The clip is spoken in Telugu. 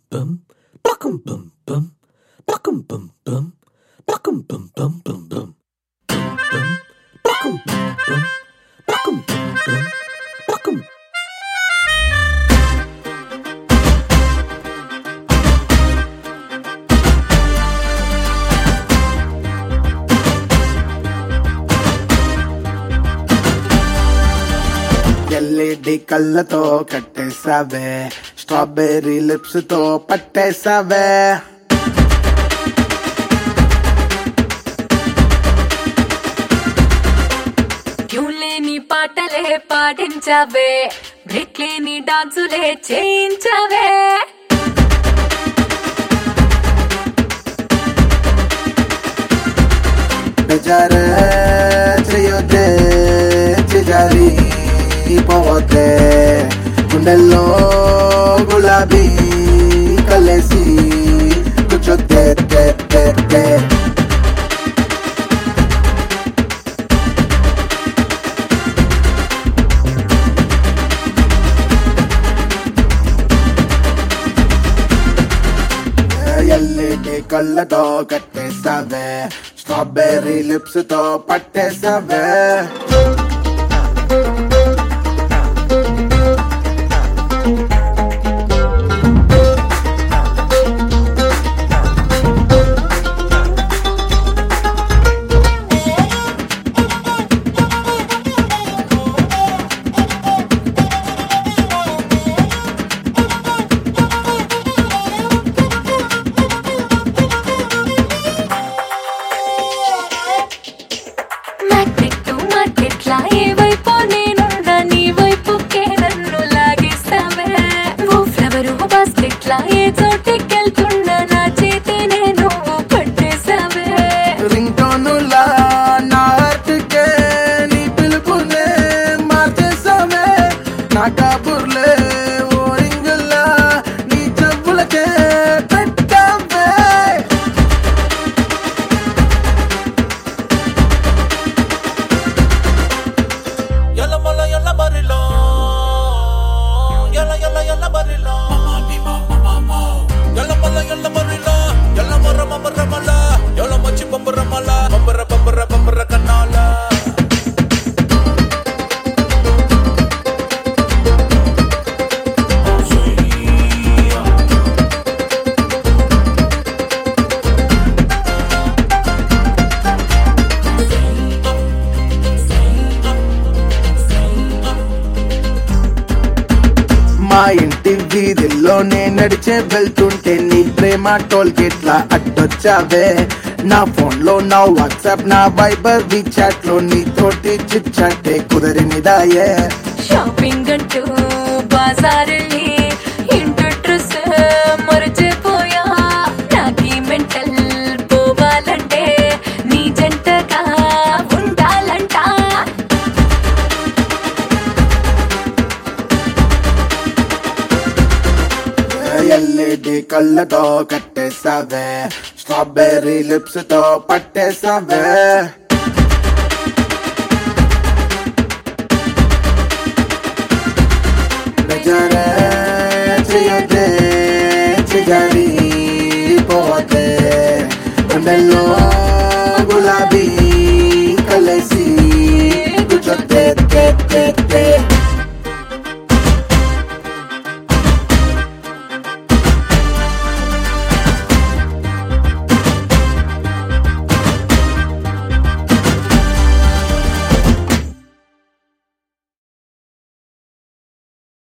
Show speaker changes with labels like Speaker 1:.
Speaker 1: bum, buckum bum bum, buckum bum bum, buckum bum bum bum bum, bum, buckum bum bum, buckum bum bum, buckum.
Speaker 2: LED కళ్ళతో కట్టేసావే, స్ట్రాబెర్రీ లిప్స్ తో పట్టేసావే.
Speaker 3: ట్యూన్లేని పాటలే పాడించావే, బ్రేక్ లేని డాన్సులే చేయించావే.
Speaker 2: బెజారే చేయొద్దే చిజారి పోవద్దే, గుండెల్లో గులాబీ కలేసి కూర్చొద్దే. ఎల్ఈడి కళ్ళతో కట్టేసావే, స్ట్రాబెర్రీ లిప్స్ తో పట్టేసావే.
Speaker 3: మార్కెట్లా ఏ వైపు నేనున్నా నీ వైపుకే నన్ను లాగేస్తావే. ఓ ఫ్లవరు బాస్కెట్లా ఏ చోటికెళ్తున్నా నా చేతినే నువ్వు పట్టేసావే.
Speaker 2: రింగ్ టోనులా నా హార్ట్కే నీ పిలుపునే మార్చేసావే. నా కబుర్లే ఓ రింగులా నీ చెవులకే పెట్టావే.
Speaker 4: Yalla barilo, yalla barilo. Yalla barilo, yalla marramala, yalla machi bambaramala, bambara kanala.
Speaker 2: మా ఇంటి వీధిలోనే నడిచే వెళ్తుంటే నీ ప్రేమ టోల్ గేట్లా అడ్డొచ్చావే. నా ఫోన్ లో నా వాట్సాప్ నా వైబర్ చాట్ లో నీ తోటి చిట్ చాటే కుదరనిదాయే.
Speaker 3: షాపింగ్ అంటూ బాజారెళ్ళి ఇంటి డ్రెస్ మరచిపోయా. నాకీ మెంటల్ పోవాలంటే నీ జంటగా ఉండాలంట.
Speaker 2: ఎల్ఈడి కళ్ళతో కట్టేసావే, స్ట్రాబెర్రీ లిప్స్ తో పట్టేసావే. బెజారే చేయొద్దే